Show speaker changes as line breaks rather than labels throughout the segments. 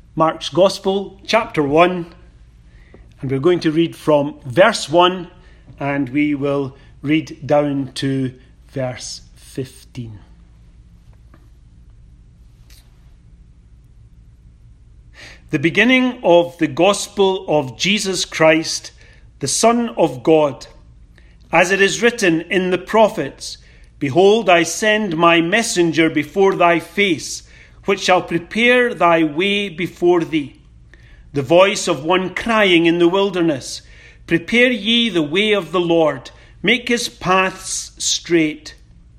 Mark's Gospel, chapter 1, and we're going to read from verse 1, and we will read down to verse 15. The beginning of the Gospel of Jesus Christ, the Son of God, as it is written in the prophets, Behold, I send my messenger before thy face, which shall prepare thy way before thee. The voice of one crying in the wilderness, Prepare ye the way of the Lord, make his paths straight.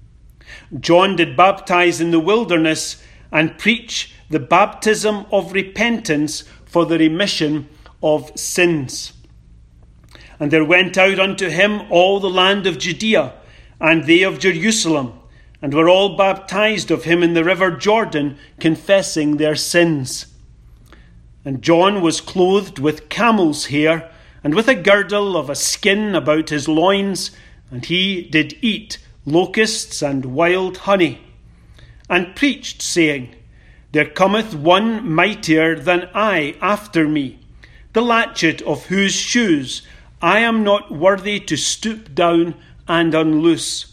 John did baptize in the wilderness, and preach the baptism of repentance for the remission of sins. And there went out unto him all the land of Judea, and they of Jerusalem, and were all baptized of him in the river Jordan, confessing their sins. And John was clothed with camel's hair, and with a girdle of a skin about his loins, and he did eat locusts and wild honey, and preached, saying, There cometh one mightier than I after me, the latchet of whose shoes I am not worthy to stoop down and unloose.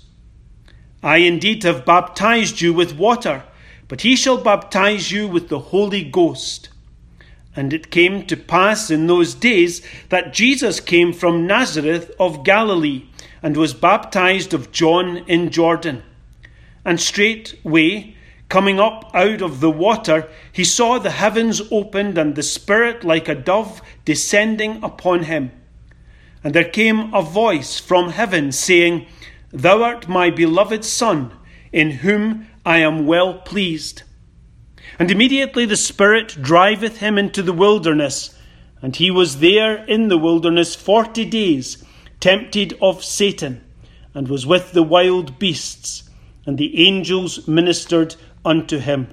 I indeed have baptized you with water, but he shall baptize you with the Holy Ghost. And it came to pass in those days that Jesus came from Nazareth of Galilee, and was baptized of John in Jordan. And straightway, coming up out of the water, he saw the heavens opened, and the Spirit like a dove descending upon him. And there came a voice from heaven, saying, Thou art my beloved Son, in whom I am well pleased. And immediately the Spirit driveth him into the wilderness, and he was there in the wilderness 40 days, tempted of Satan, and was with the wild beasts, and the angels ministered unto him.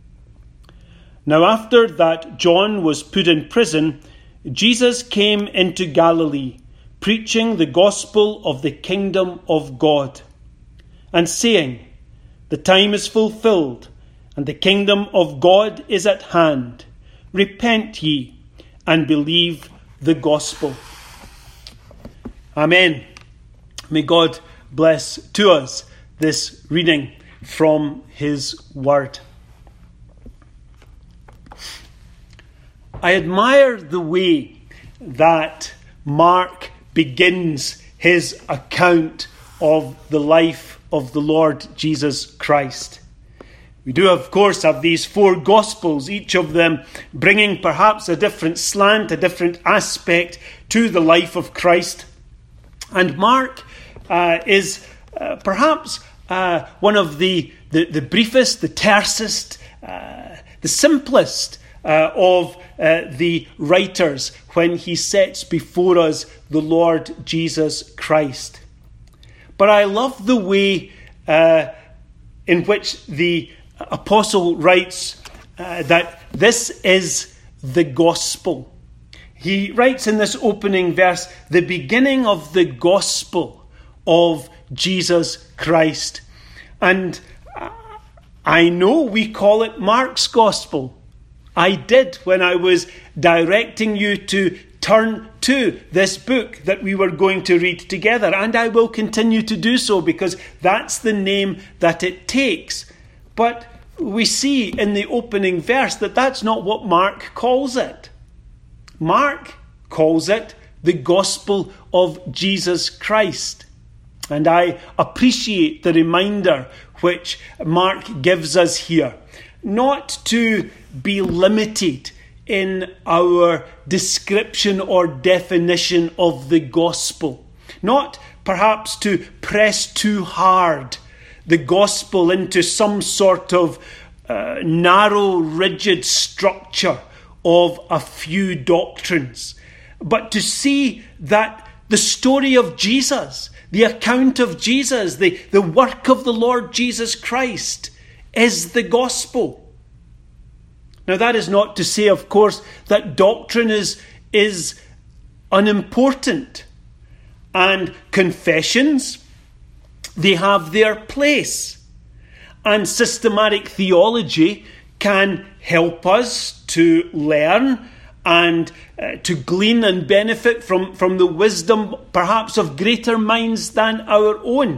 Now after that John was put in prison, Jesus came into Galilee, preaching the gospel of the kingdom of God, and saying, The time is fulfilled, and the kingdom of God is at hand. Repent ye, and believe the gospel. Amen. May God bless to us this reading from his word. I admire the way that Mark begins his account of the life of the Lord Jesus Christ. We do, of course, have these 4 Gospels, each of them bringing perhaps a different slant, a different aspect to the life of Christ. And Mark is perhaps one of the briefest, the tersest, the simplest of the writers when he sets before us the Lord Jesus Christ. But I love the way in which the apostle writes that this is the gospel. He writes in this opening verse, the beginning of the gospel of Jesus Christ. And I know we call it Mark's gospel. I did when I was directing you to turn to this book that we were going to read together. And I will continue to do so because that's the name that it takes. But we see in the opening verse that that's not what Mark calls it. Mark calls it the gospel of Jesus Christ. And I appreciate the reminder which Mark gives us here. Not to be limited in our description or definition of the gospel. Not perhaps to press too hard the gospel into some sort of narrow, rigid structure of a few doctrines. But to see that the story of Jesus, the account of Jesus, the work of the Lord Jesus Christ is the gospel. Now that is not to say, of course, that doctrine is unimportant. And confessions, they have their place. And systematic theology can help us to learn and to glean and benefit from the wisdom perhaps of greater minds than our own.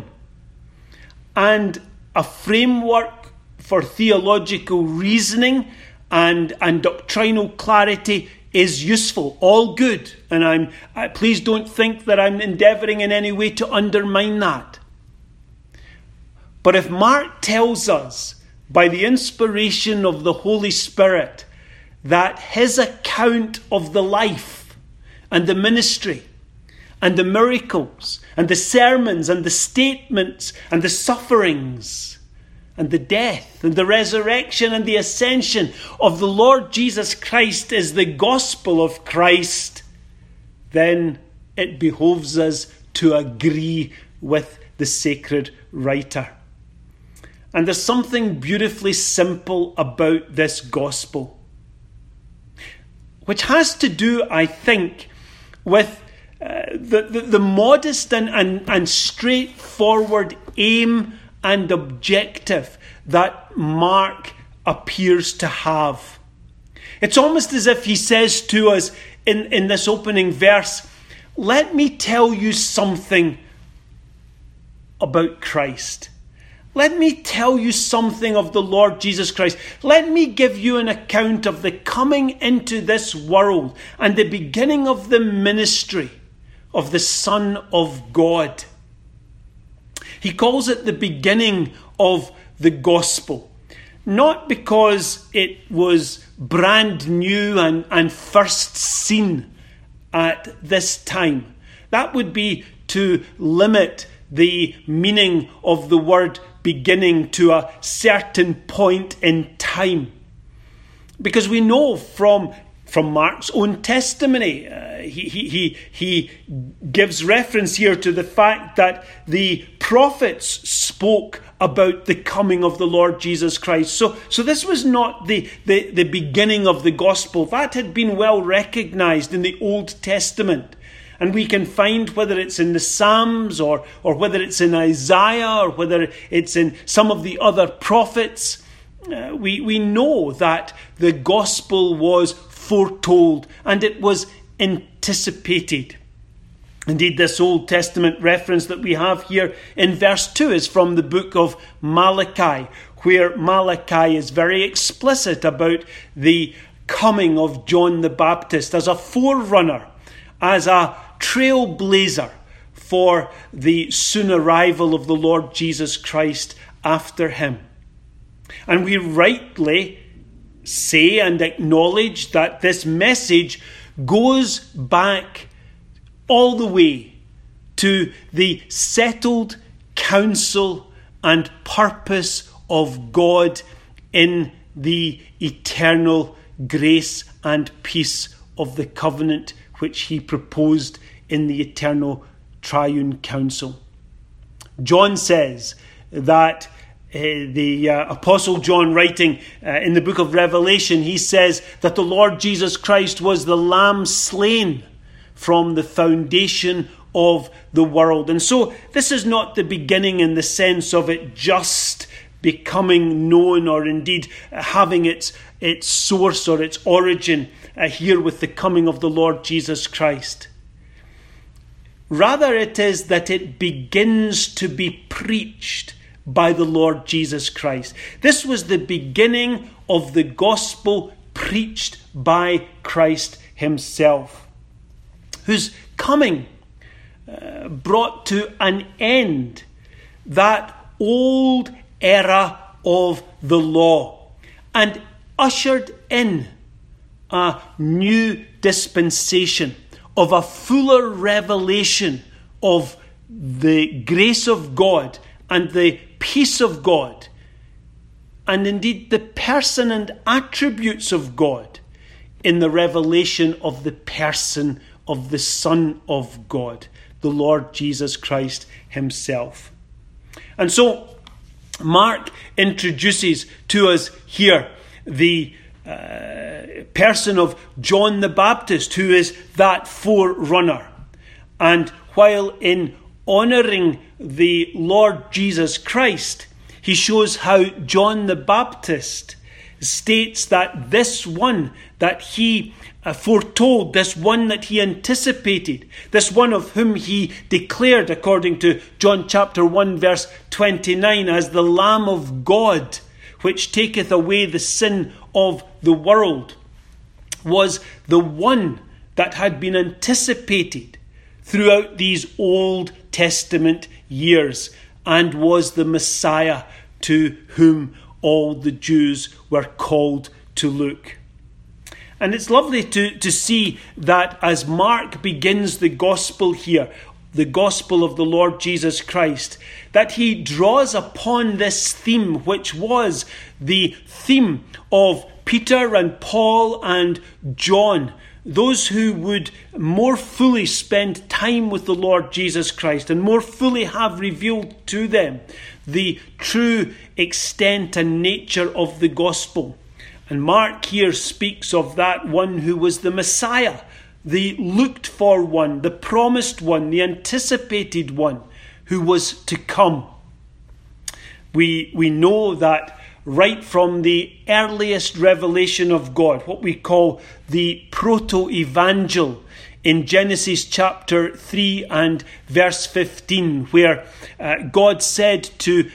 And a framework for theological reasoning and doctrinal clarity is useful, all good. And please don't think that I'm endeavouring in any way to undermine that. But if Mark tells us, by the inspiration of the Holy Spirit, that his account of the life and the ministry and the miracles and the sermons and the statements and the sufferings and the death and the resurrection and the ascension of the Lord Jesus Christ is the gospel of Christ, then it behoves us to agree with the sacred writer. And there's something beautifully simple about this gospel, which has to do, I think, with the modest and straightforward aim and objective that Mark appears to have. It's almost as if he says to us in this opening verse, let me tell you something about Christ. Let me tell you something of the Lord Jesus Christ. Let me give you an account of the coming into this world and the beginning of the ministry of the Son of God. He calls it the beginning of the gospel, not because it was brand new and first seen at this time. That would be to limit the meaning of the word beginning to a certain point in time. Because we know from Mark's own testimony, he gives reference here to the fact that the prophets spoke about the coming of the Lord Jesus Christ. So this was not the beginning of the gospel. That had been well recognized in the Old Testament. And we can find, whether it's in the Psalms or whether it's in Isaiah or whether it's in some of the other prophets, we know that the gospel was foretold and it was anticipated. Indeed, this Old Testament reference that we have here in verse 2 is from the book of Malachi, where Malachi is very explicit about the coming of John the Baptist as a forerunner, as a trailblazer for the soon arrival of the Lord Jesus Christ after him. And we rightly say and acknowledge that this message goes back all the way to the settled counsel and purpose of God in the eternal grace and peace of the covenant which he proposed in the eternal triune council. John says that the Apostle John, writing in the book of Revelation, he says that the Lord Jesus Christ was the Lamb slain from the foundation of the world. And so this is not the beginning in the sense of it just becoming known, or indeed having its source or its origin here with the coming of the Lord Jesus Christ. Rather, it is that it begins to be preached by the Lord Jesus Christ. This was the beginning of the gospel preached by Christ himself, whose coming brought to an end that old era of the law and ushered in a new dispensation of a fuller revelation of the grace of God and the peace of God, and indeed the person and attributes of God in the revelation of the person of the Son of God, the Lord Jesus Christ himself. And so Mark introduces to us here the person of John the Baptist, who is that forerunner. And while in honouring the Lord Jesus Christ, he shows how John the Baptist states that this one that he foretold, this one that he anticipated, this one of whom he declared, according to John chapter 1 verse 29, as the Lamb of God, which taketh away the sin of the world, was the one that had been anticipated throughout these Old Testament years, and was the Messiah to whom all the Jews were called to look. And it's lovely to see that as Mark begins the gospel here, the gospel of the Lord Jesus Christ, that he draws upon this theme, which was the theme of Peter and Paul and John, those who would more fully spend time with the Lord Jesus Christ and more fully have revealed to them the true extent and nature of the gospel. And Mark here speaks of that one who was the Messiah, the looked for one, the promised one, the anticipated one who was to come. We know that right from the earliest revelation of God, what we call the proto-evangel in Genesis chapter 3 and verse 15, where God said to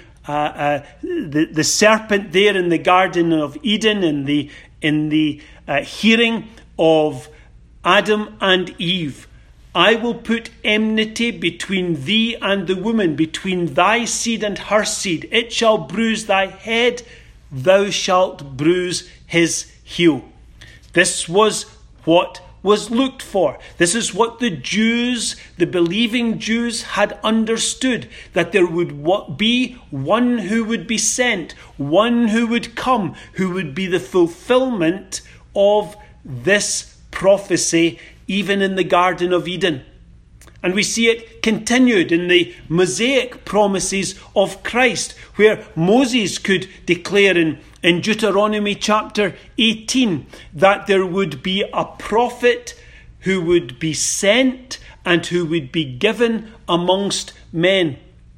the serpent there in the Garden of Eden, in the hearing of Adam and Eve, I will put enmity between thee and the woman, between thy seed and her seed. It shall bruise thy head, thou shalt bruise his heel. This was what was looked for. This is what the Jews, the believing Jews, had understood, that there would be one who would be sent, one who would come, who would be the fulfillment of this prophecy, even in the Garden of Eden. And we see it continued in the Mosaic promises of Christ, where Moses could declare in Deuteronomy chapter 18 that there would be a prophet who would be sent and who would be given amongst men.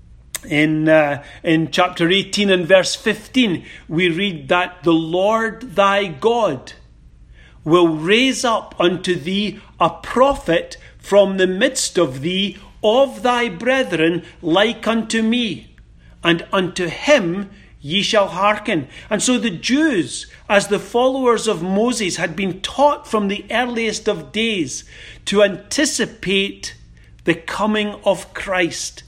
In chapter 18 and verse 15, we read that the Lord thy God will raise up unto thee a prophet from the midst of thee, of thy brethren, like unto me, and unto him ye shall hearken. And so the Jews, as the followers of Moses, had been taught from the earliest of days to anticipate the coming of Christ.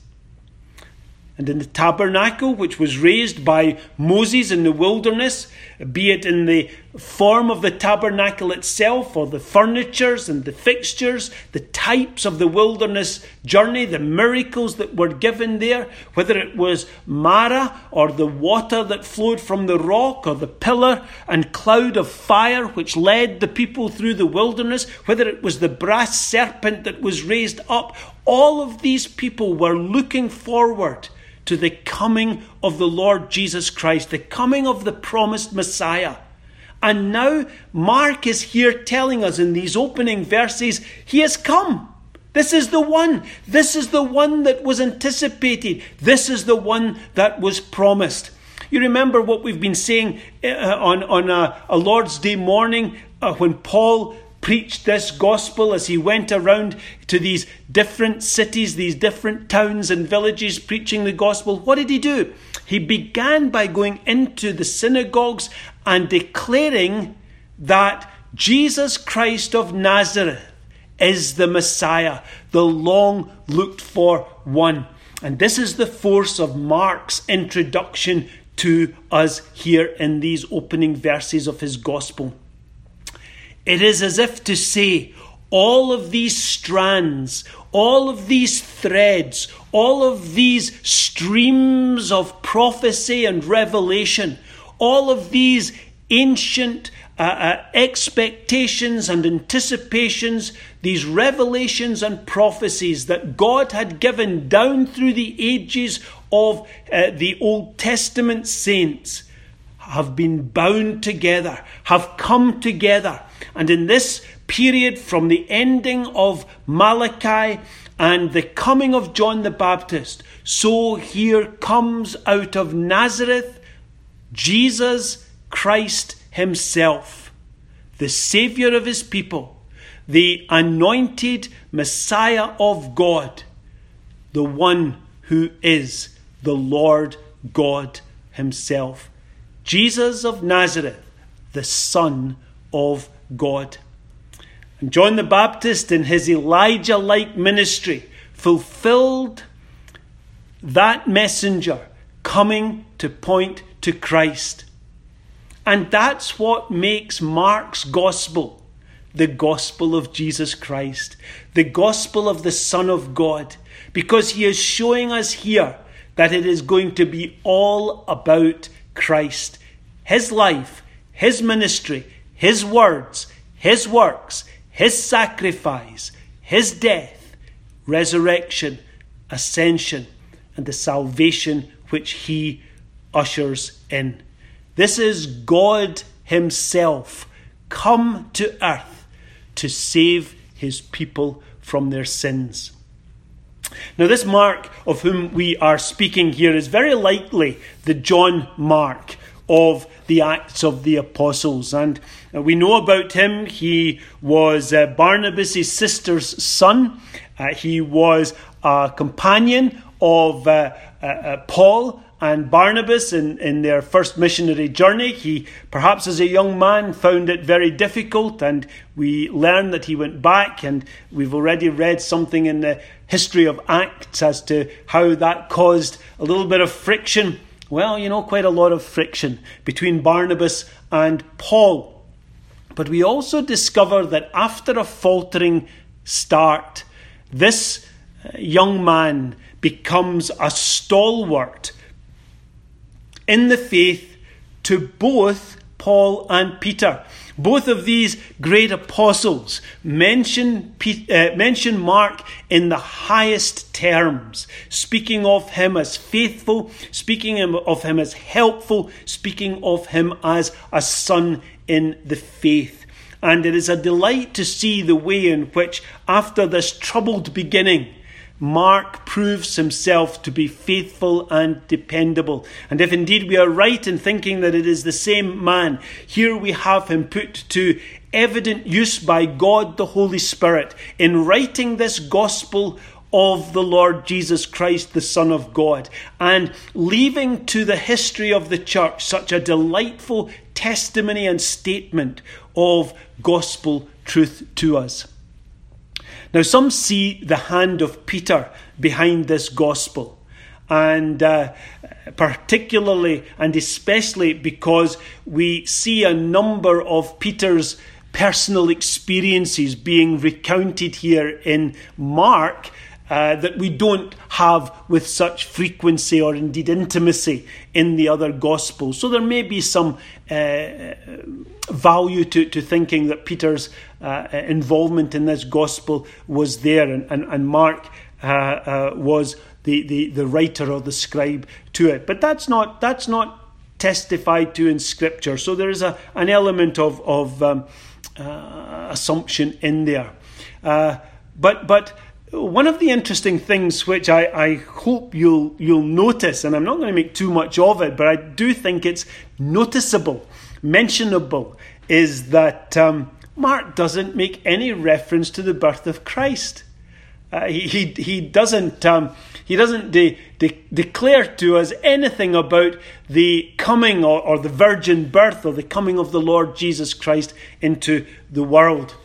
And in the tabernacle, which was raised by Moses in the wilderness, be it in the form of the tabernacle itself, or the furnitures and the fixtures, the types of the wilderness journey, the miracles that were given there, whether it was Mara, or the water that flowed from the rock, or the pillar and cloud of fire which led the people through the wilderness, whether it was the brass serpent that was raised up, all of these people were looking forward to the coming of the Lord Jesus Christ, the coming of the promised Messiah. And now Mark is here telling us in these opening verses, he has come. This is the one. This is the one that was anticipated. This is the one that was promised. You remember what we've been saying on a Lord's Day morning when Paul preached this gospel as he went around to these different cities, these different towns and villages preaching the gospel. What did he do? He began by going into the synagogues and declaring that Jesus Christ of Nazareth is the Messiah, the long looked for one. And this is the force of Mark's introduction to us here in these opening verses of his gospel. It is as if to say, all of these strands, all of these threads, all of these streams of prophecy and revelation, all of these ancient expectations and anticipations, these revelations and prophecies that God had given down through the ages of the Old Testament saints, have been bound together, have come together. And in this period, from the ending of Malachi and the coming of John the Baptist, so here comes out of Nazareth Jesus Christ himself, the Saviour of his people, the anointed Messiah of God, the one who is the Lord God himself. Jesus of Nazareth, the Son of God. And John the Baptist, in his Elijah-like ministry, fulfilled that messenger coming to point to Christ. And that's what makes Mark's gospel the gospel of Jesus Christ, the gospel of the Son of God, because he is showing us here that it is going to be all about Christ, his life, his ministry, his words, his works, his sacrifice, his death, resurrection, ascension, and the salvation which he ushers in. This is God himself come to earth to save his people from their sins. Now, this Mark of whom we are speaking here is very likely the John Mark of the Acts of the Apostles. And we know about him. He was Barnabas' sister's son. He was a companion of Paul and Barnabas in their first missionary journey. He, perhaps as a young man, found it very difficult, and we learn that he went back, and we've already read something in the history of Acts as to how that caused a little bit of friction. Well, quite a lot of friction between Barnabas and Paul. But we also discover that after a faltering start, this young man becomes a stalwart in the faith to both Paul and Peter. Both of these great apostles mention Mark in the highest terms, speaking of him as faithful, speaking of him as helpful, speaking of him as a son in the faith. And it is a delight to see the way in which, after this troubled beginning, Mark proves himself to be faithful and dependable. And if indeed we are right in thinking that it is the same man, here we have him put to evident use by God the Holy Spirit in writing this gospel of the Lord Jesus Christ, the Son of God, and leaving to the history of the church such a delightful testimony and statement of gospel truth to us. Now, some see the hand of Peter behind this gospel, and particularly and especially because we see a number of Peter's personal experiences being recounted here in Mark that we don't have with such frequency or indeed intimacy in the other Gospels. So there may be some value to thinking that Peter's involvement in this Gospel was there, and Mark was the writer or the scribe to it. But that's not testified to in Scripture. So there is an element of assumption in there. But one of the interesting things which I hope you'll notice, and I'm not going to make too much of it, but I do think it's noticeable, mentionable, is that Mark doesn't make any reference to the birth of Christ. He doesn't declare to us anything about the coming or the virgin birth or the coming of the Lord Jesus Christ into the world.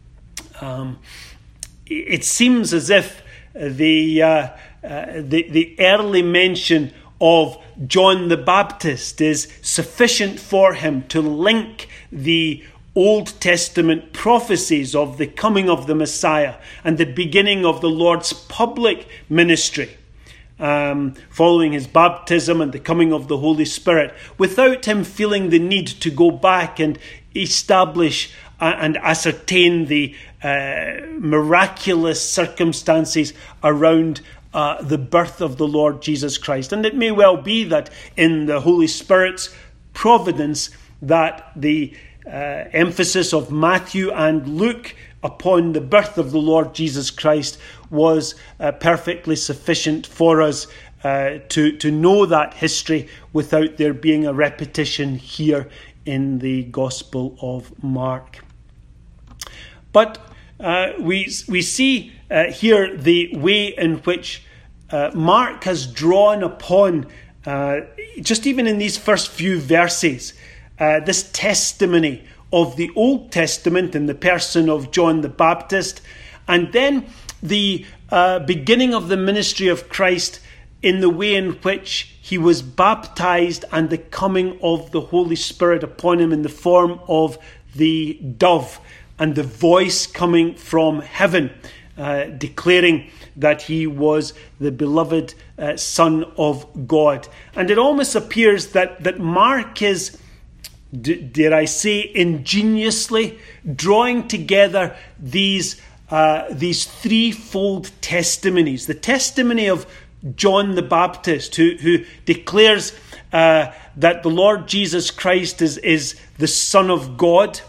It seems as if the early mention of John the Baptist is sufficient for him to link the Old Testament prophecies of the coming of the Messiah and the beginning of the Lord's public ministry, following his baptism and the coming of the Holy Spirit, without him feeling the need to go back and establish and ascertain the miraculous circumstances around the birth of the Lord Jesus Christ. And it may well be that in the Holy Spirit's providence that the emphasis of Matthew and Luke upon the birth of the Lord Jesus Christ was perfectly sufficient for us to know that history without there being a repetition here in the Gospel of Mark. But we see here the way in which Mark has drawn upon, just even in these first few verses, this testimony of the Old Testament in the person of John the Baptist, and then the beginning of the ministry of Christ in the way in which he was baptized and the coming of the Holy Spirit upon him in the form of the dove and the voice coming from heaven, declaring that he was the beloved Son of God. And it almost appears that Mark is, dare I say, ingeniously drawing together these threefold testimonies. The testimony of John the Baptist, who declares that the Lord Jesus Christ is the Son of God,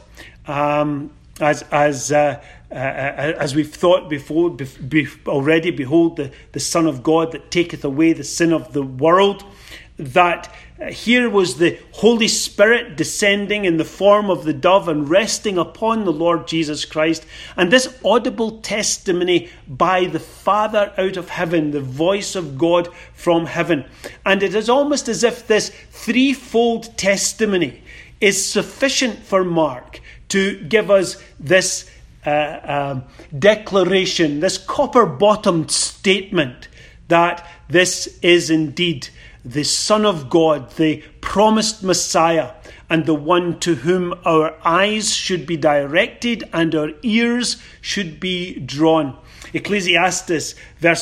as we've thought before already. Behold, the Son of God that taketh away the sin of the world. That here was the Holy Spirit descending in the form of the dove and resting upon the Lord Jesus Christ. And this audible testimony by the Father out of heaven, the voice of God from heaven. And it is almost as if this threefold testimony is sufficient for Mark to give us this declaration, this copper-bottomed statement that this is indeed the Son of God, the promised Messiah, and the one to whom our eyes should be directed and our ears should be drawn. Ecclesiastes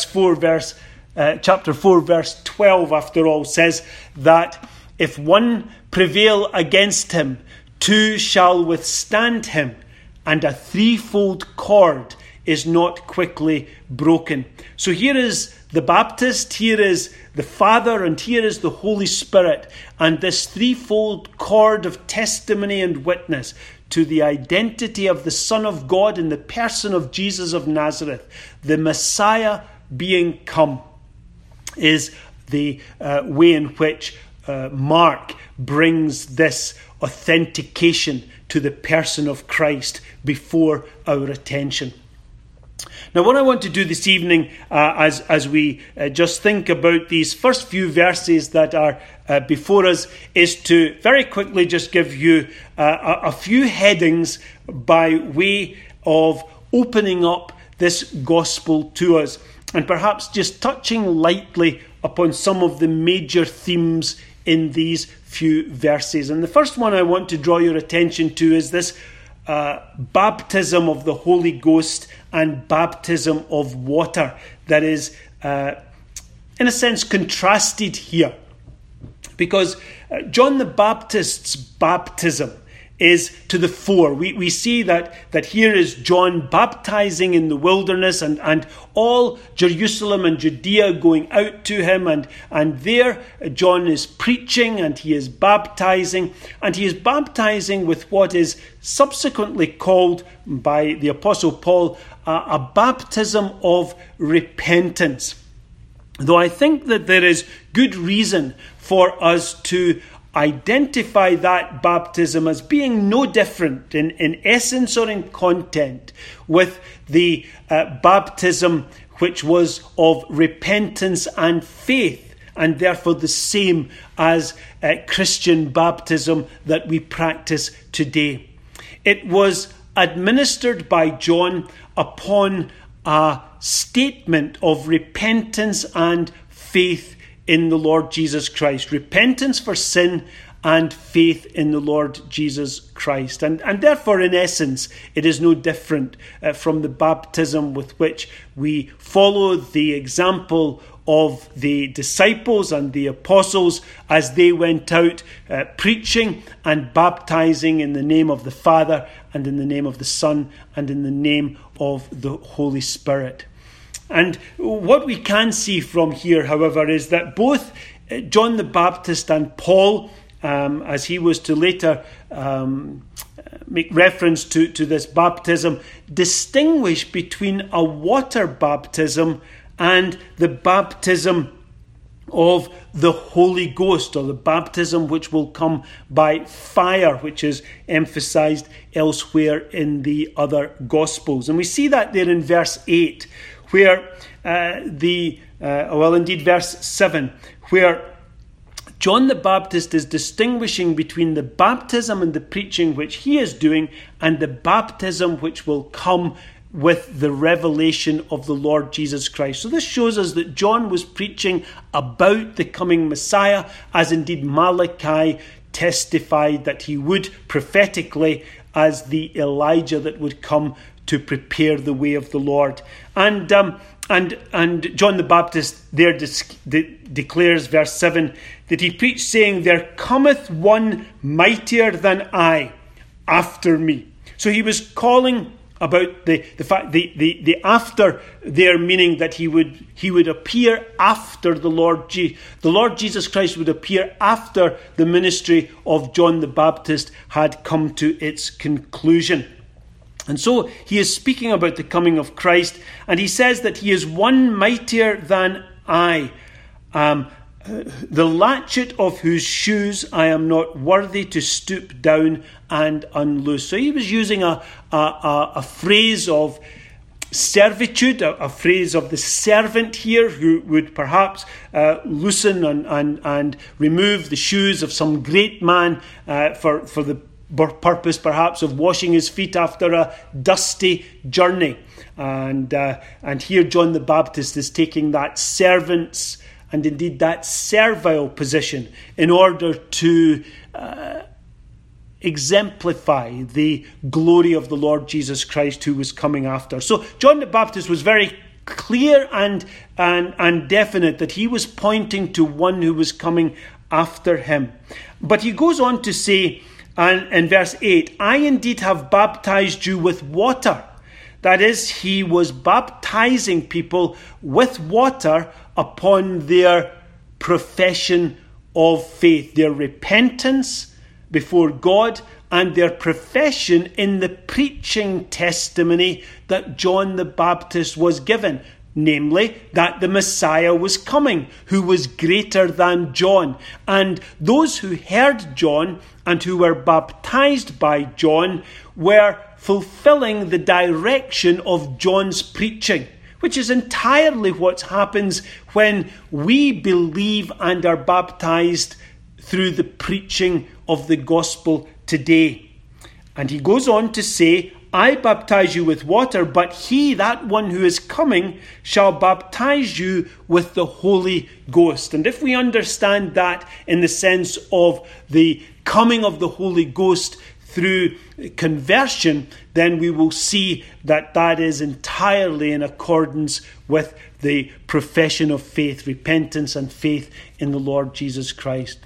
chapter 4, verse 12, after all, says that if one prevail against him, two shall withstand him, and a threefold cord is not quickly broken. So here is the Baptist, here is the Father, and here is the Holy Spirit, and this threefold cord of testimony and witness to the identity of the Son of God in the person of Jesus of Nazareth, the Messiah being come, is the way in which Mark brings this authentication to the person of Christ before our attention. Now, what I want to do this evening, as we just think about these first few verses that are before us, is to very quickly just give you a few headings by way of opening up this gospel to us, and perhaps just touching lightly upon some of the major themes in these few verses. And the first one I want to draw your attention to is this baptism of the Holy Ghost and baptism of water that is, in a sense, contrasted here. Because John the Baptist's baptism is to the fore. We see that here is John baptizing in the wilderness, and all Jerusalem and Judea going out to him, and there John is preaching and he is baptizing, and he is baptizing with what is subsequently called by the Apostle Paul a baptism of repentance. Though I think that there is good reason for us to identify that baptism as being no different in essence or in content with the baptism which was of repentance and faith, and therefore the same as Christian baptism that we practice today. It was administered by John upon a statement of repentance and faith in the Lord Jesus Christ. Repentance for sin and faith in the Lord Jesus Christ. And therefore, in essence, it is no different from the baptism with which we follow the example of the disciples and the apostles as they went out preaching and baptizing in the name of the Father and in the name of the Son and in the name of the Holy Spirit. And what we can see from here, however, is that both John the Baptist and Paul, as he was to later make reference to this baptism, distinguish between a water baptism and the baptism of the Holy Ghost, or the baptism which will come by fire, which is emphasized elsewhere in the other Gospels. And we see that there in verse 8, where verse 7, where John the Baptist is distinguishing between the baptism and the preaching which he is doing and the baptism which will come with the revelation of the Lord Jesus Christ. So this shows us that John was preaching about the coming Messiah, as indeed Malachi testified that he would prophetically, as the Elijah that would come to prepare the way of the Lord. And John the Baptist there declares, verse 7, that he preached, saying, "There cometh one mightier than I after me." So he was calling about the fact the after there, meaning that he would appear after the Lord Jesus Christ would appear after the ministry of John the Baptist had come to its conclusion. And so he is speaking about the coming of Christ, and he says that he is one mightier than I, the latchet of whose shoes I am not worthy to stoop down and unloose. So he was using a phrase of servitude, a phrase of the servant here, who would perhaps loosen and remove the shoes of some great man for the purpose perhaps of washing his feet after a dusty journey. And here John the Baptist is taking that servant's and indeed that servile position in order to exemplify the glory of the Lord Jesus Christ, who was coming after. So John the Baptist was very clear and definite that he was pointing to one who was coming after him. But he goes on to say, and in verse 8, "I indeed have baptized you with water." That is, he was baptizing people with water upon their profession of faith, their repentance before God, and their profession in the preaching testimony that John the Baptist was given, namely that the Messiah was coming, who was greater than John. And those who heard John and who were baptized by John were fulfilling the direction of John's preaching, which is entirely what happens when we believe and are baptized through the preaching of the gospel today. And he goes on to say, "I baptize you with water, but he, that one who is coming, shall baptize you with the Holy Ghost." And if we understand that in the sense of the coming of the Holy Ghost through conversion, then we will see that that is entirely in accordance with the profession of faith, repentance and faith in the Lord Jesus Christ.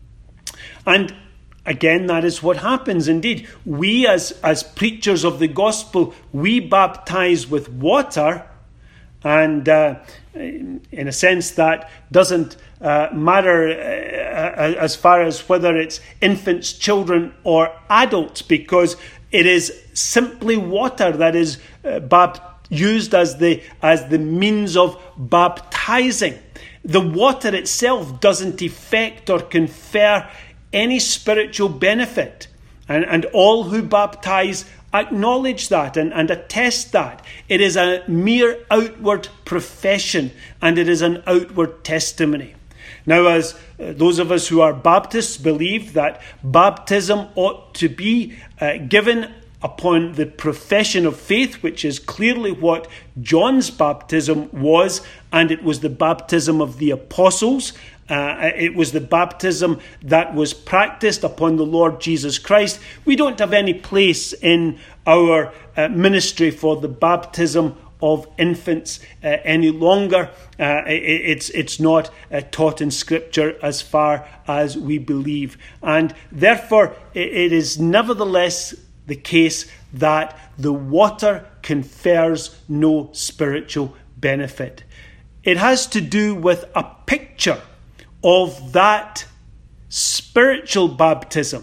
And again, that is what happens. Indeed, we as preachers of the gospel, we baptize with water, and in a sense that doesn't matter as far as whether it's infants, children or adults, because it is simply water that is used as the means of baptizing. The water itself doesn't effect or confer any spiritual benefit, and all who baptize acknowledge that and attest that. It is a mere outward profession, and it is an outward testimony. Now, as those of us who are Baptists believe that baptism ought to be given upon the profession of faith, which is clearly what John's baptism was, and it was the baptism of the apostles. It was the baptism that was practiced upon the Lord Jesus Christ. We don't have any place in our ministry for the baptism of infants any longer. It's not taught in Scripture as far as we believe. And therefore, it is nevertheless the case that the water confers no spiritual benefit. It has to do with a picture of that spiritual baptism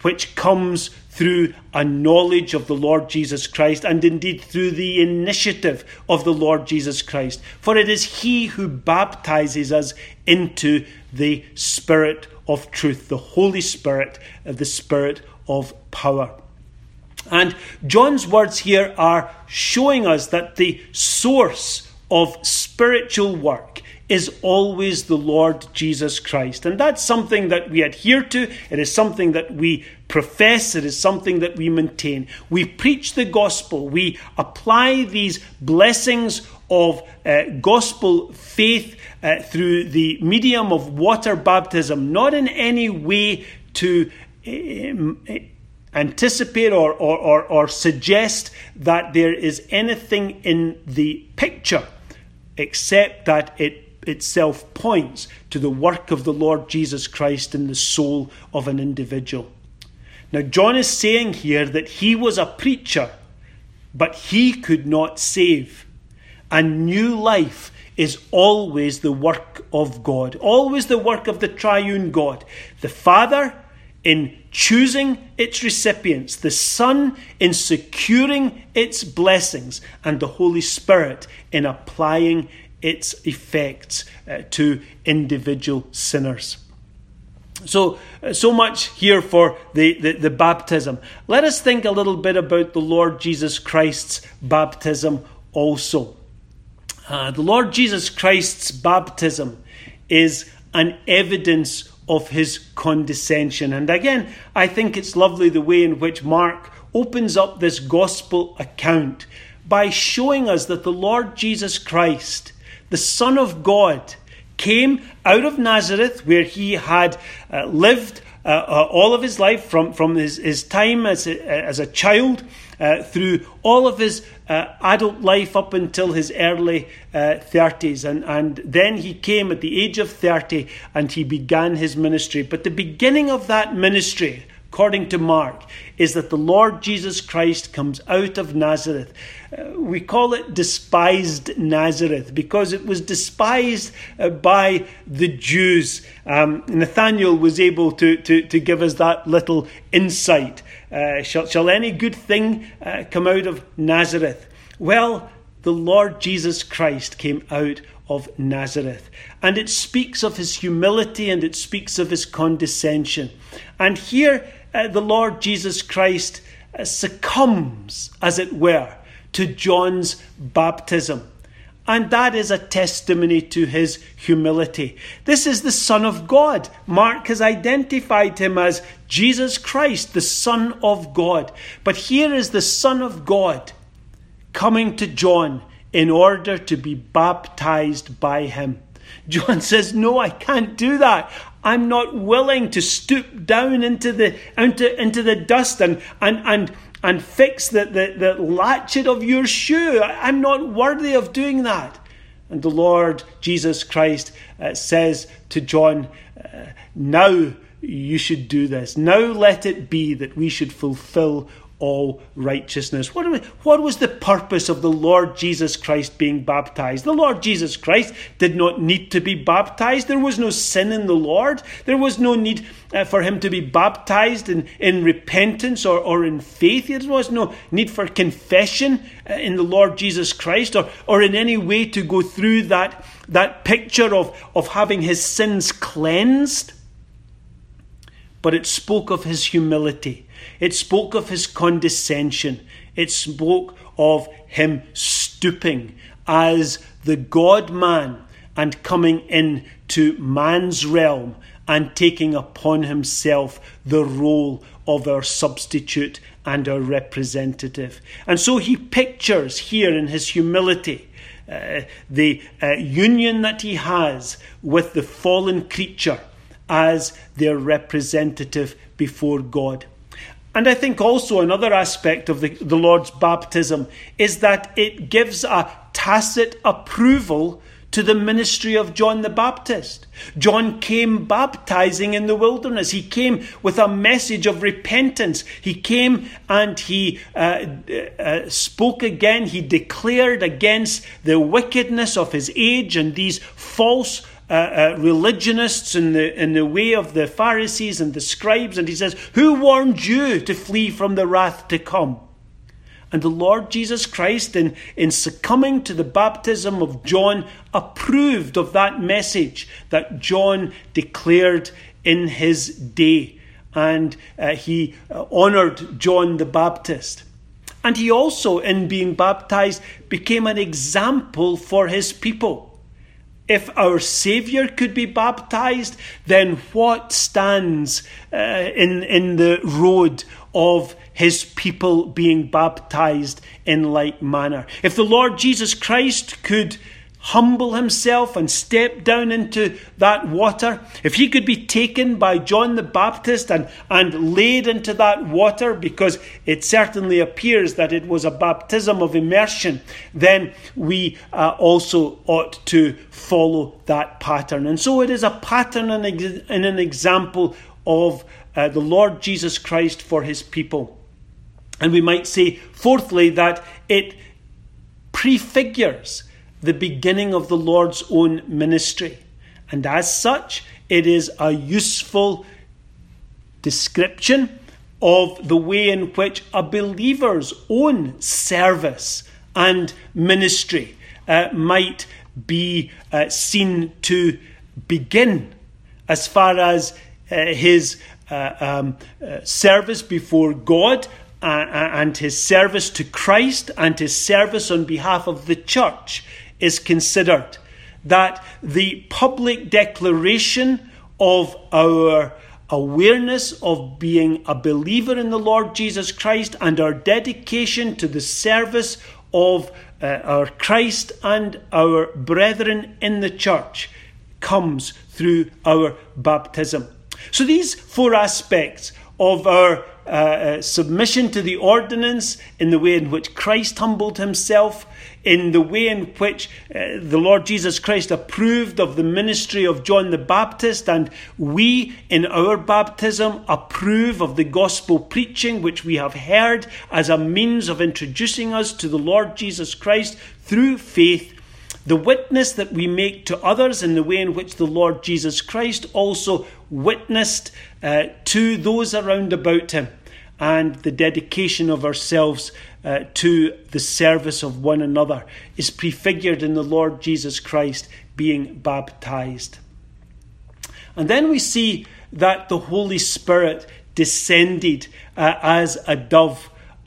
which comes through a knowledge of the Lord Jesus Christ, and indeed through the initiative of the Lord Jesus Christ. For it is He who baptizes us into the Spirit of truth, the Holy Spirit, the Spirit of power. And John's words here are showing us that the source of spiritual work is always the Lord Jesus Christ. And that's something that we adhere to. It is something that we profess. It is something that we maintain. We preach the gospel. We apply these blessings of gospel faith through the medium of water baptism, not in any way to anticipate or suggest that there is anything in the picture, except that it itself points to the work of the Lord Jesus Christ in the soul of an individual. Now, John is saying here that he was a preacher, but he could not save. And new life is always the work of God, always the work of the triune God. The Father in choosing its recipients, the Son in securing its blessings, and the Holy Spirit in applying its effects to individual sinners. So much here for the baptism. Let us think a little bit about the Lord Jesus Christ's baptism also. The Lord Jesus Christ's baptism is an evidence of his condescension. And again, I think it's lovely the way in which Mark opens up this gospel account by showing us that the Lord Jesus Christ, the Son of God, came out of Nazareth, where he had lived all of his life from his time as a child through all of his adult life up until his early 30s. And then he came at the age of 30 and he began his ministry. But the beginning of that ministry, according to Mark, is that the Lord Jesus Christ comes out of Nazareth. We call it despised Nazareth because it was despised by the Jews. Nathanael was able to give us that little insight. Shall any good thing come out of Nazareth? Well, the Lord Jesus Christ came out of Nazareth. And it speaks of his humility and it speaks of his condescension. And here the Lord Jesus Christ succumbs, as it were, to John's baptism. And that is a testimony to his humility. This is the Son of God. Mark has identified him as Jesus Christ, the Son of God. But here is the Son of God coming to John in order to be baptized by him. John says, no, I can't do that. I'm not willing to stoop down into the dust and fix the latchet of your shoe. I'm not worthy of doing that. And the Lord Jesus Christ says to John, now you should do this. Now let it be that we should fulfill all righteousness. What was the purpose of the Lord Jesus Christ being baptized? The Lord Jesus Christ did not need to be baptized. There was no sin in the Lord. There was no need for him to be baptized in repentance or in faith. There was no need for confession in the Lord Jesus Christ or in any way to go through that picture of having his sins cleansed. But it spoke of his humility. It spoke of his condescension. It spoke of him stooping as the God-man and coming into man's realm and taking upon himself the role of our substitute and our representative. And so he pictures here in his humility the union that he has with the fallen creature as their representative before God. And I think also another aspect of the Lord's baptism is that it gives a tacit approval to the ministry of John the Baptist. John came baptizing in the wilderness. He came with a message of repentance. He came and he spoke again. He declared against the wickedness of his age and these false religionists in the way of the Pharisees and the scribes, and he says, "Who warned you to flee from the wrath to come?" And the Lord Jesus Christ, in succumbing to the baptism of John, approved of that message that John declared in his day. And he honoured John the Baptist. And he also, in being baptized, became an example for his people. If our Saviour could be baptized, then what stands in the road of his people being baptized in like manner? If the Lord Jesus Christ could humble himself and step down into that water, if he could be taken by John the Baptist and laid into that water, because it certainly appears that it was a baptism of immersion, then we also ought to follow that pattern. And so it is a pattern and an example of the Lord Jesus Christ for his people. And we might say, fourthly, that it prefigures the beginning of the Lord's own ministry. And as such, it is a useful description of the way in which a believer's own service and ministry might be seen to begin, as far as his service before God and his service to Christ and his service on behalf of the church is considered. That the public declaration of our awareness of being a believer in the Lord Jesus Christ and our dedication to the service of our Christ and our brethren in the church comes through our baptism. So these four aspects of our submission to the ordinance, in the way in which Christ humbled himself, in the way in which the Lord Jesus Christ approved of the ministry of John the Baptist, and we in our baptism approve of the gospel preaching which we have heard as a means of introducing us to the Lord Jesus Christ through faith, the witness that we make to others in the way in which the Lord Jesus Christ also witnessed to those around about him, and the dedication of ourselves to the service of one another is prefigured in the Lord Jesus Christ being baptized. And then we see that the Holy Spirit descended as a dove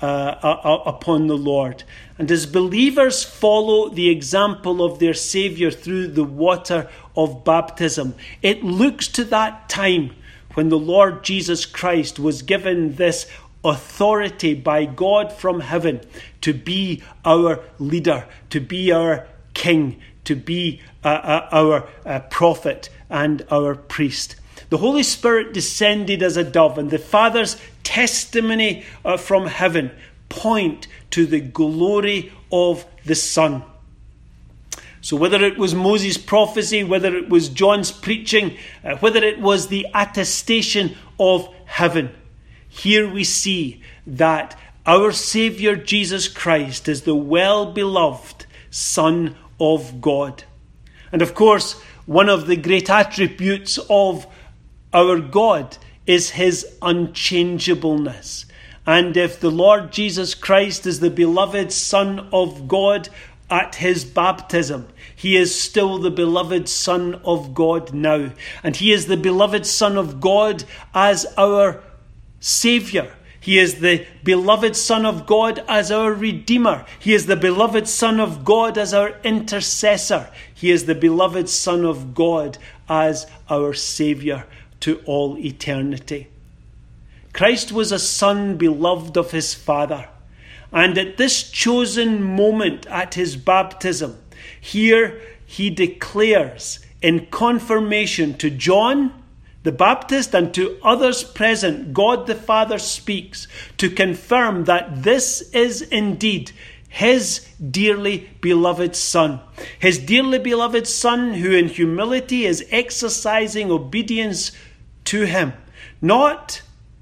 upon the Lord. And as believers follow the example of their Saviour through the water of baptism, it looks to that time when the Lord Jesus Christ was given this authority by God from heaven to be our leader, to be our king, to be our prophet and our priest. The Holy Spirit descended as a dove, and the Father's testimony from heaven point to the glory of the Son. So whether it was Moses' prophecy, whether it was John's preaching, whether it was the attestation of heaven, here we see that our Saviour Jesus Christ is the well-beloved Son of God. And of course, one of the great attributes of our God is his unchangeableness. And if the Lord Jesus Christ is the beloved Son of God at his baptism, he is still the beloved Son of God now. And he is the beloved Son of God as our Saviour. He is the beloved Son of God as our Redeemer. He is the beloved Son of God as our intercessor. He is the beloved Son of God as our Saviour to all eternity. Christ was a Son beloved of his Father. And at this chosen moment at his baptism, here he declares in confirmation to John the Baptist and to others present, God the Father speaks to confirm that this is indeed his dearly beloved Son. His dearly beloved Son who in humility is exercising obedience to him. Not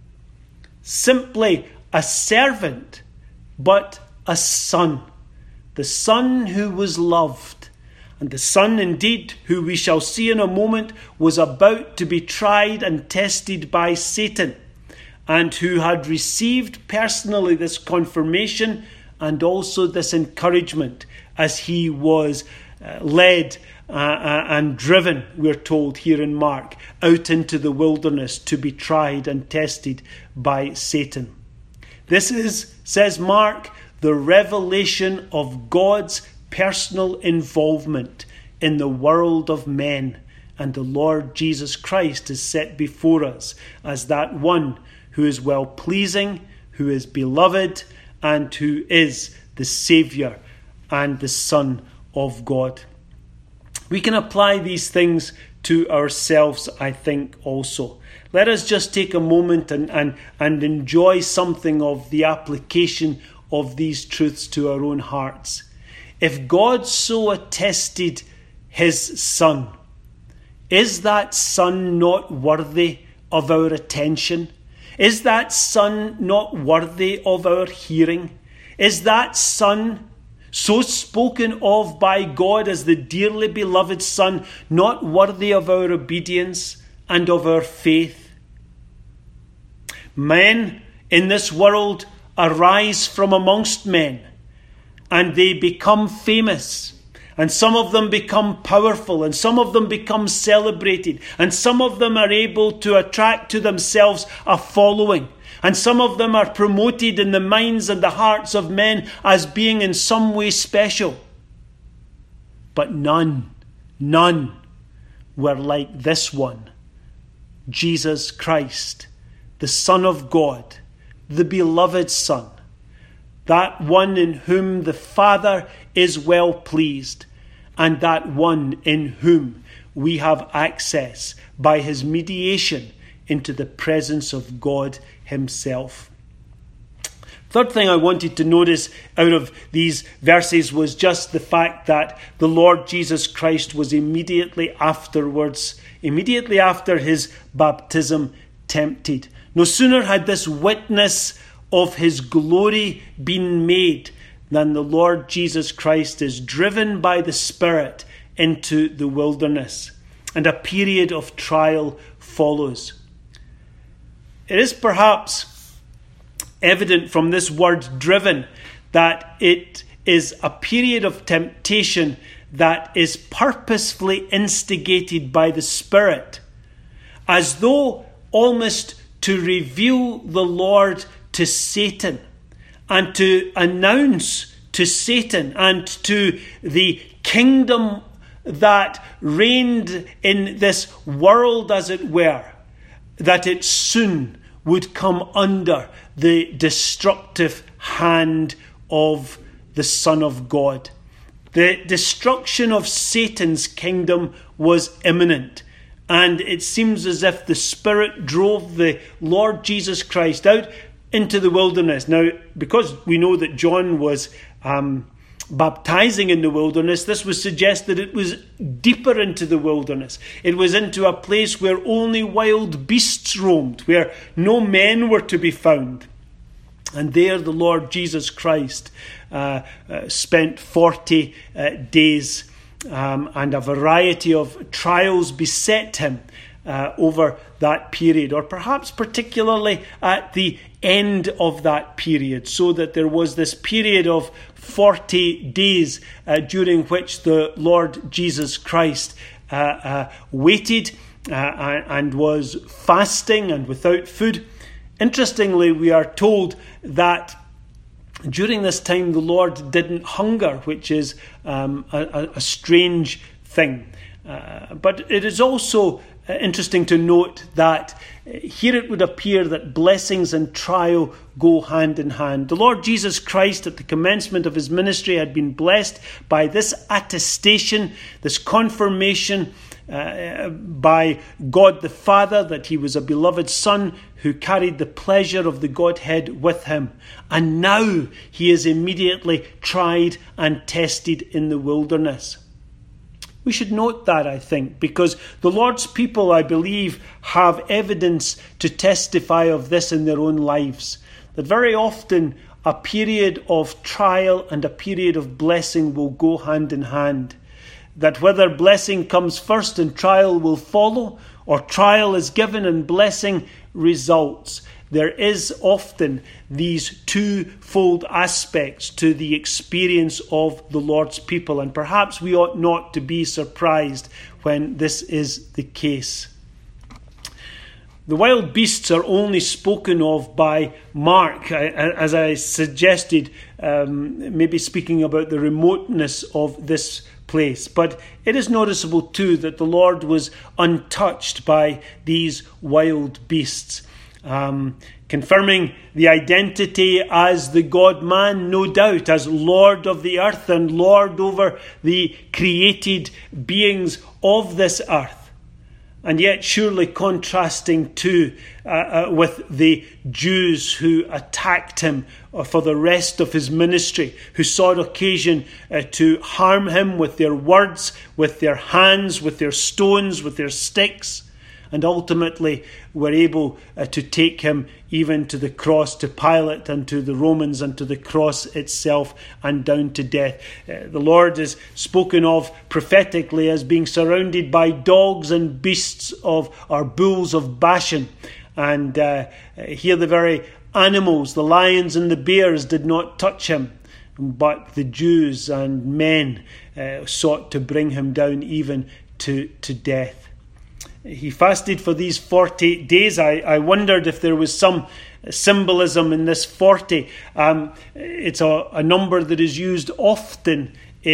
simply a servant, but a son. The Son who was loved. And the Son, indeed, who we shall see in a moment, was about to be tried and tested by Satan, and who had received personally this confirmation and also this encouragement as he was led and driven, we're told here in Mark, out into the wilderness to be tried and tested by Satan. This is, says Mark, the revelation of God's personal involvement in the world of men, and the Lord Jesus Christ is set before us as that one who is well-pleasing, who is beloved, and who is the Saviour and the Son of God. We can apply these things to ourselves, I think, also. Let us just take a moment and enjoy something of the application of these truths to our own hearts. If God so attested his Son, is that Son not worthy of our attention? Is that Son not worthy of our hearing? Is that Son, so spoken of by God as the dearly beloved Son, not worthy of our obedience and of our faith? Men in this world arise from amongst men, and they become famous. And some of them become powerful, and some of them become celebrated, and some of them are able to attract to themselves a following, and some of them are promoted in the minds and the hearts of men as being in some way special. But none were like this one, Jesus Christ, the Son of God, the beloved Son, that one in whom the Father is well pleased, and that one in whom we have access by his mediation into the presence of God himself. Third thing I wanted to notice out of these verses was just the fact that the Lord Jesus Christ was immediately after his baptism, tempted. No sooner had this witness of his glory been made than the Lord Jesus Christ is driven by the Spirit into the wilderness, and a period of trial follows. It is perhaps evident from this word driven that it is a period of temptation that is purposefully instigated by the Spirit, as though almost to reveal the Lord to Satan, and to announce to Satan and to the kingdom that reigned in this world, as it were, that it soon would come under the destructive hand of the Son of God. The destruction of Satan's kingdom was imminent, and it seems as if the Spirit drove the Lord Jesus Christ out into the wilderness. Now, because we know that John was baptizing in the wilderness, this would suggest that it was deeper into the wilderness. It was into a place where only wild beasts roamed, where no men were to be found. And there the Lord Jesus Christ spent 40 days, and a variety of trials beset him over that period, or perhaps particularly at the end of that period, so that there was this period of 40 days during which the Lord Jesus Christ waited and was fasting and without food. Interestingly, we are told that during this time the Lord didn't hunger, which is a strange thing. But it is also interesting to note that here it would appear that blessings and trial go hand in hand. The Lord Jesus Christ at the commencement of his ministry had been blessed by this attestation, this confirmation by God the Father that he was a beloved Son who carried the pleasure of the Godhead with him. And now he is immediately tried and tested in the wilderness. We should note that, I think, because the Lord's people, I believe, have evidence to testify of this in their own lives. That very often a period of trial and a period of blessing will go hand in hand. that whether blessing comes first and trial will follow, or trial is given and blessing results, there is often these twofold aspects to the experience of the Lord's people, and perhaps we ought not to be surprised when this is the case. The wild beasts are only spoken of by Mark, as I suggested, maybe speaking about the remoteness of this place. But it is noticeable too that the Lord was untouched by these wild beasts. Confirming the identity as the God-man, no doubt, as Lord of the earth and Lord over the created beings of this earth. And yet surely contrasting too with the Jews who attacked him for the rest of his ministry, who sought occasion to harm him with their words, with their hands, with their stones, with their sticks, and ultimately were able to take him even to the cross, to Pilate and to the Romans and to the cross itself and down to death. The Lord is spoken of prophetically as being surrounded by dogs and beasts or bulls of Bashan. And here the very animals, the lions and the bears, did not touch him, but the Jews and men sought to bring him down even to death. He fasted for these 40 days. I wondered if there was some symbolism in this 40. It's a number that is used often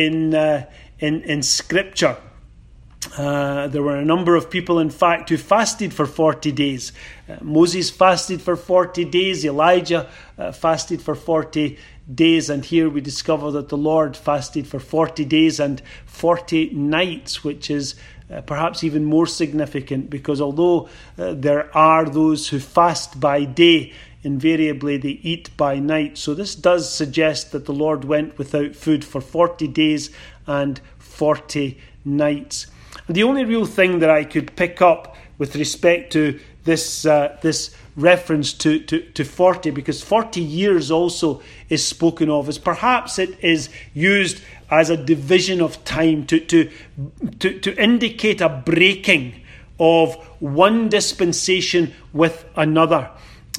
in Scripture. There were a number of people, in fact, who fasted for 40 days. Moses fasted for 40 days. Elijah fasted for 40 days. And here we discover that the Lord fasted for 40 days and 40 nights, which is perhaps even more significant, because although there are those who fast by day, invariably they eat by night. So this does suggest that the Lord went without food for 40 days and 40 nights. And the only real thing that I could pick up with respect to this reference to 40, because 40 years also is spoken of, is perhaps it is used as a division of time to indicate a breaking of one dispensation with another.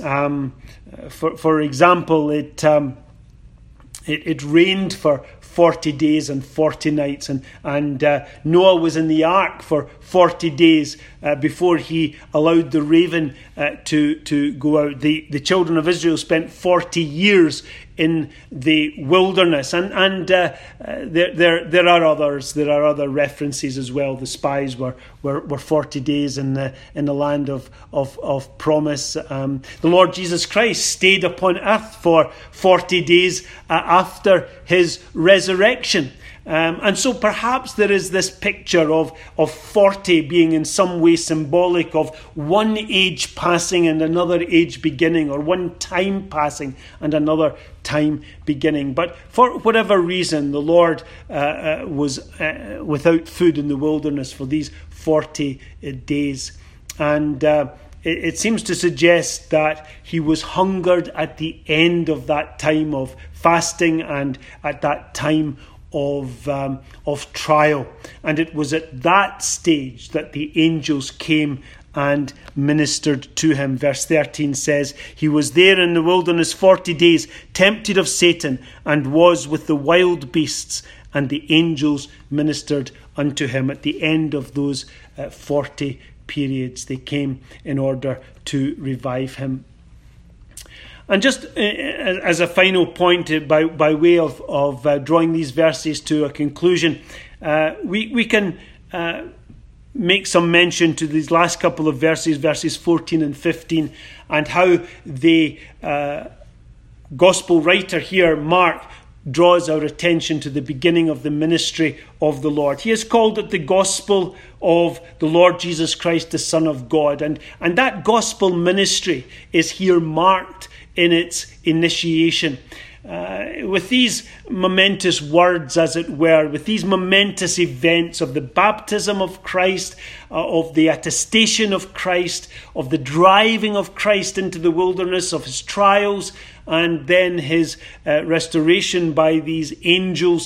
For example, it rained for 40 days and 40 nights, and Noah was in the ark for 40 days before he allowed the raven to go out. The children of Israel spent 40 years in the wilderness, and there are others. There are other references as well. The spies were 40 days in the land of promise. The Lord Jesus Christ stayed upon earth for 40 days after his resurrection. And so perhaps there is this picture of 40 being in some way symbolic of one age passing and another age beginning, or one time passing and another time beginning. But for whatever reason, the Lord was without food in the wilderness for these 40 days. And it seems to suggest that he was hungered at the end of that time of fasting and at that time of trial. And it was at that stage that the angels came and ministered to him. Verse 13 says, he was there in the wilderness 40 days, tempted of Satan, and was with the wild beasts, and the angels ministered unto him. At the end of those 40 periods, they came in order to revive him. And just as a final point, by way of drawing these verses to a conclusion, we can make some mention to these last couple of verses 14 and 15, and how the gospel writer here, Mark, draws our attention to the beginning of the ministry of the Lord. He has called it the gospel of the Lord Jesus Christ, the Son of God. And that gospel ministry is here marked in its initiation. with these momentous words, as it were, with these momentous events of the baptism of Christ, of the attestation of Christ, of the driving of Christ into the wilderness, of his trials, and then his restoration by these angels,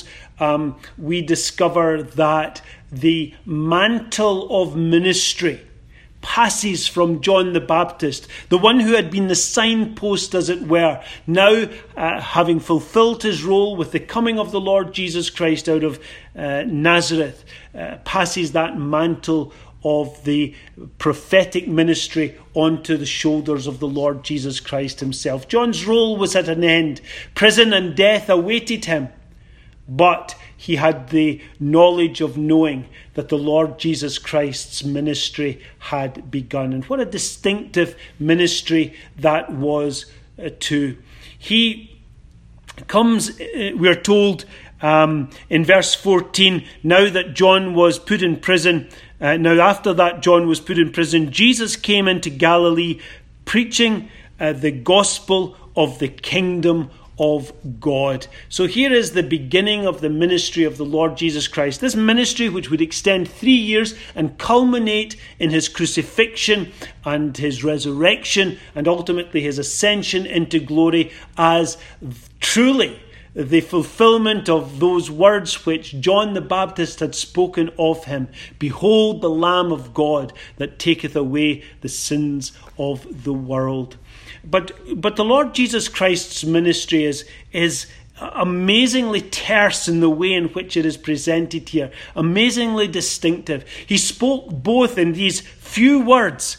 we discover that the mantle of ministry passes from John the Baptist, the one who had been the signpost, as it were, now having fulfilled his role with the coming of the Lord Jesus Christ out of Nazareth, passes that mantle of the prophetic ministry onto the shoulders of the Lord Jesus Christ himself. John's role was at an end. Prison and death awaited him, but he had the knowledge of knowing that the Lord Jesus Christ's ministry had begun. And what a distinctive ministry that was too. He comes, we are told in verse 14, now that John was put in prison, now after that John was put in prison, Jesus came into Galilee preaching the gospel of the kingdom of God. So here is the beginning of the ministry of the Lord Jesus Christ. This ministry, which would extend 3 years and culminate in his crucifixion and his resurrection and ultimately his ascension into glory, as truly the fulfillment of those words which John the Baptist had spoken of him. Behold the Lamb of God that taketh away the sins of the world. But the Lord Jesus Christ's ministry is amazingly terse in the way in which it is presented here, amazingly distinctive. He spoke both in these few words,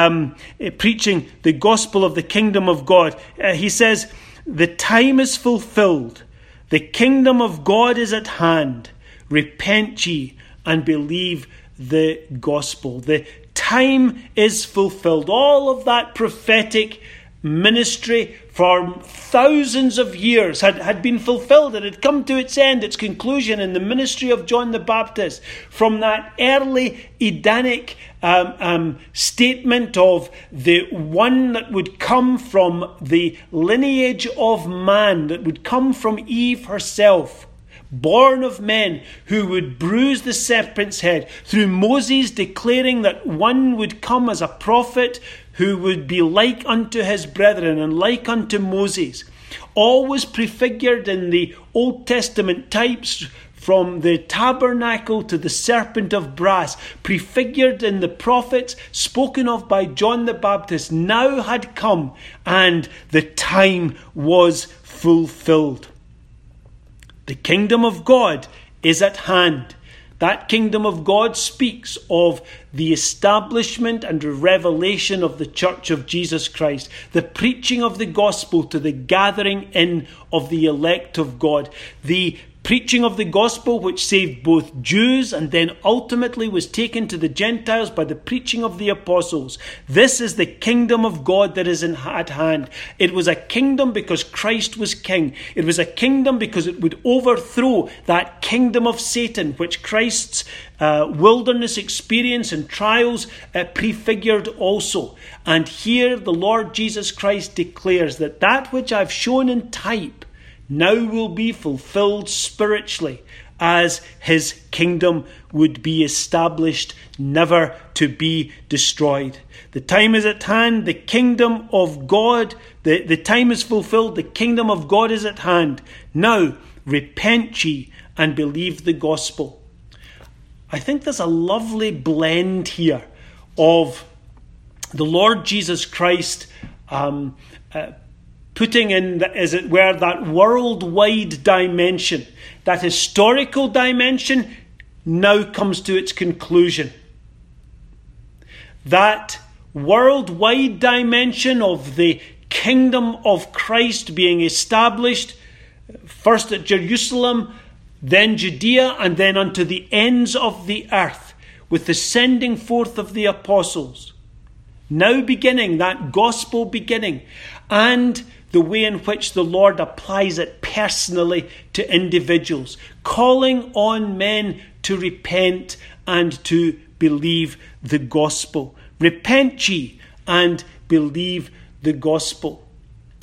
preaching the gospel of the kingdom of God. He says, the time is fulfilled, the kingdom of God is at hand, repent ye and believe the gospel. The time is fulfilled. All of that prophetic ministry for thousands of years had been fulfilled. It had come to its end, its conclusion in the ministry of John the Baptist. From that early Edenic statement of the one that would come from the lineage of man, that would come from Eve herself, born of men, who would bruise the serpent's head, through Moses declaring that one would come as a prophet who would be like unto his brethren and like unto Moses. Always prefigured in the Old Testament types, from the tabernacle to the serpent of brass, prefigured in the prophets, spoken of by John the Baptist, now had come, and the time was fulfilled. The kingdom of God is at hand. That kingdom of God speaks of the establishment and revelation of the Church of Jesus Christ, the preaching of the gospel to the gathering in of the elect of God, the preaching of the gospel which saved both Jews and then ultimately was taken to the Gentiles by the preaching of the apostles. This is the kingdom of God that is at hand. It was a kingdom because Christ was king. It was a kingdom because it would overthrow that kingdom of Satan, which Christ's wilderness experience and trials prefigured also. And here the Lord Jesus Christ declares that that which I've shown in type now will be fulfilled spiritually, as his kingdom would be established, never to be destroyed. The time is at hand, the kingdom of God, the time is fulfilled, the kingdom of God is at hand. Now, repent ye and believe the gospel. I think there's a lovely blend here of the Lord Jesus Christ putting in, as it were, that worldwide dimension. That historical dimension now comes to its conclusion. That worldwide dimension of the kingdom of Christ being established, first at Jerusalem, then Judea, and then unto the ends of the earth, with the sending forth of the apostles. Now beginning, that gospel beginning, and the way in which the Lord applies it personally to individuals, calling on men to repent and to believe the gospel. Repent ye and believe the gospel.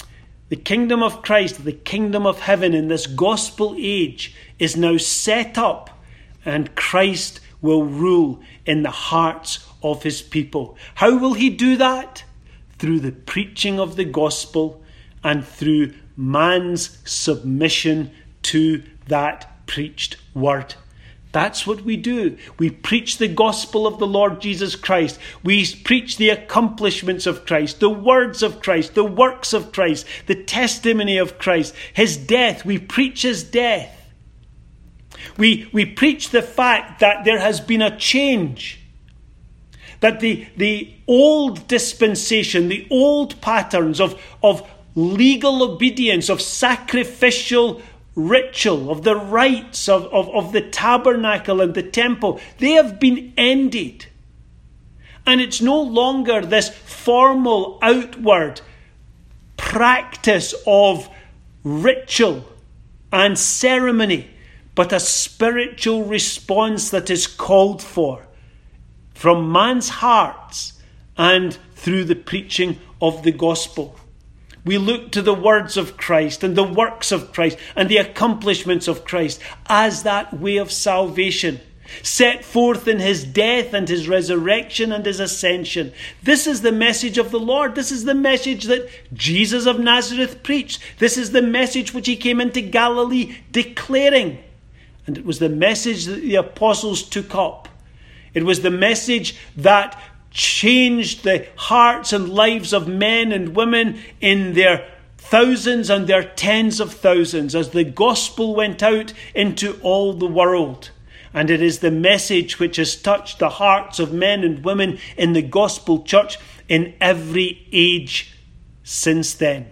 The kingdom of Christ, the kingdom of heaven in this gospel age is now set up, and Christ will rule in the hearts of his people. How will he do that? Through the preaching of the gospel and through man's submission to that preached word. That's what we do. We preach the gospel of the Lord Jesus Christ. We preach the accomplishments of Christ, the words of Christ, the works of Christ, the testimony of Christ, his death. We preach his death. We preach the fact that there has been a change. That the old dispensation, the old patterns of legal obedience, of sacrificial ritual, of the rites of the tabernacle and the temple, they have been ended. And it's no longer this formal outward practice of ritual and ceremony, but a spiritual response that is called for from man's hearts and through the preaching of the gospel. We look to the words of Christ and the works of Christ and the accomplishments of Christ as that way of salvation, set forth in his death and his resurrection and his ascension. This is the message of the Lord. This is the message that Jesus of Nazareth preached. This is the message which he came into Galilee declaring. And it was the message that the apostles took up. It was the message that changed the hearts and lives of men and women in their thousands and their tens of thousands as the gospel went out into all the world. And it is the message which has touched the hearts of men and women in the gospel church in every age since then.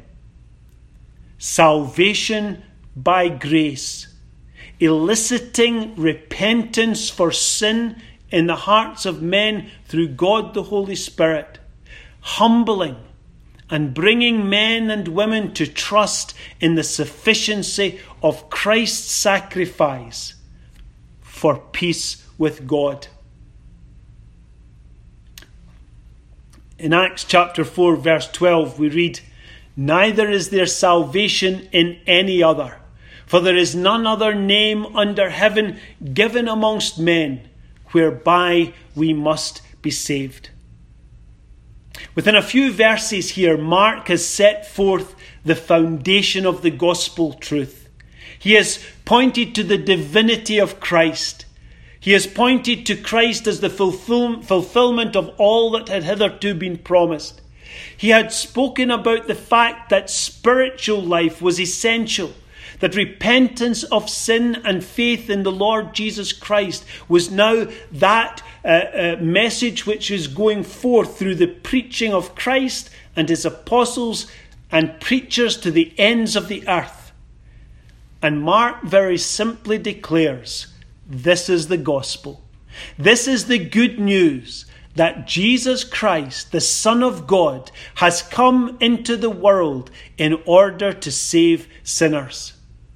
Salvation by grace, eliciting repentance for sin in the hearts of men through God the Holy Spirit, humbling and bringing men and women to trust in the sufficiency of Christ's sacrifice for peace with God. In Acts chapter 4 verse 12 we read, "Neither is there salvation in any other, for there is none other name under heaven given amongst men whereby we must be saved." Within a few verses here, Mark has set forth the foundation of the gospel truth. He has pointed to the divinity of Christ. He has pointed to Christ as the fulfillment of all that had hitherto been promised. He had spoken about the fact that spiritual life was essential, that repentance of sin and faith in the Lord Jesus Christ was now that message which is going forth through the preaching of Christ and his apostles and preachers to the ends of the earth. And Mark very simply declares, this is the gospel. This is the good news that Jesus Christ, the Son of God, has come into the world in order to save sinners.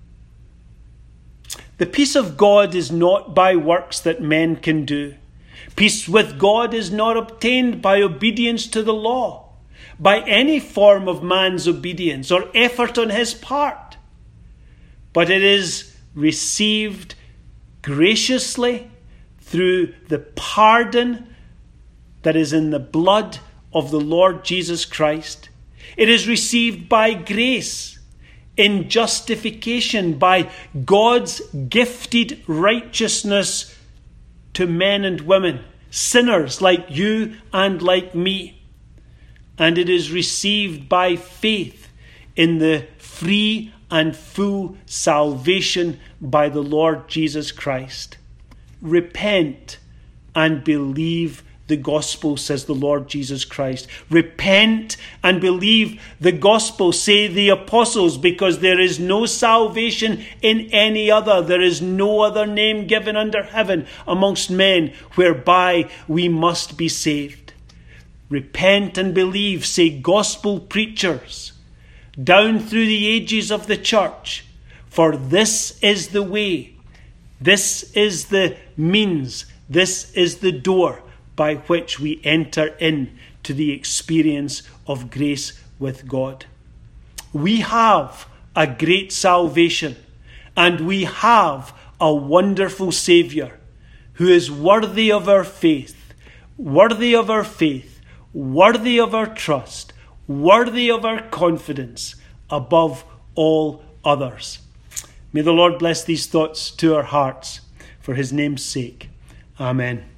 The peace of God is not by works that men can do. Peace with God is not obtained by obedience to the law, by any form of man's obedience or effort on his part. But it is received graciously through the pardon that is in the blood of the Lord Jesus Christ. It is received by grace, in justification, by God's gifted righteousness to men and women, sinners like you and like me. And it is received by faith in the free and full salvation by the Lord Jesus Christ. Repent and believe the gospel, says the Lord Jesus Christ. Repent and believe the gospel, say the apostles, because there is no salvation in any other. There is no other name given under heaven amongst men whereby we must be saved. Repent and believe, say gospel preachers, down through the ages of the church. For this is the way, this is the means, this is the door by which we enter in to the experience of grace with God. We have a great salvation, and we have a wonderful Saviour who is worthy of our faith, worthy of our faith, worthy of our trust, worthy of our confidence above all others. May the Lord bless these thoughts to our hearts for his name's sake. Amen.